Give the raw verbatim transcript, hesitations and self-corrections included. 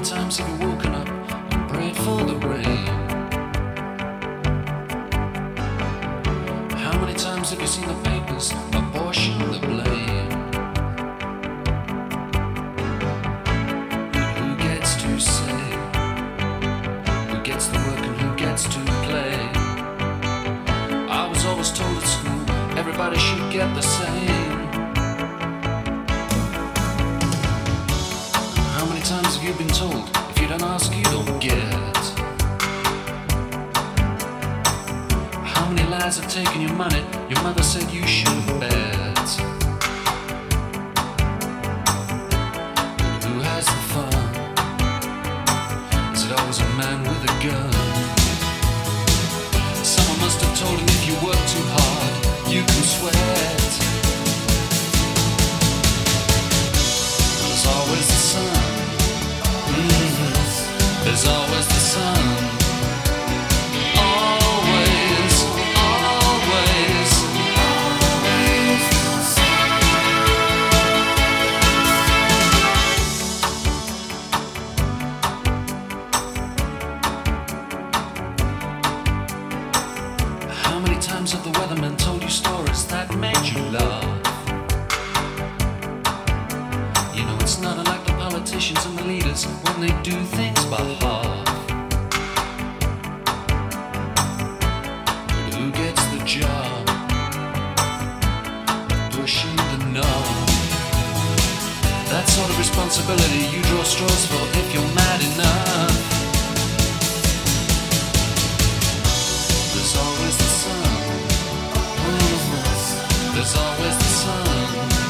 times have you woken up and prayed for the rain? How many times have you seen the papers apportion the blame? Who gets to say? Who gets the work and who gets to play? I was always told at school everybody should get the same. How many times have you been told if you don't ask you don't get? How many lies have taken your money your mother said you should bet? Who has the fun? Is it always a man with a gun? Someone must have told him if you work too hard you can sweat. There's always the sun. Mm-hmm. There's always the sun. Always, always, always the sun. How many times have the weathermen told you stories that made you laugh? You know it's not unlike the politicians and the leaders when they do things by half. But who gets the job of pushing the knob? That sort of responsibility you draw straws for if you're mad enough. There's always the sun. There's always the sun.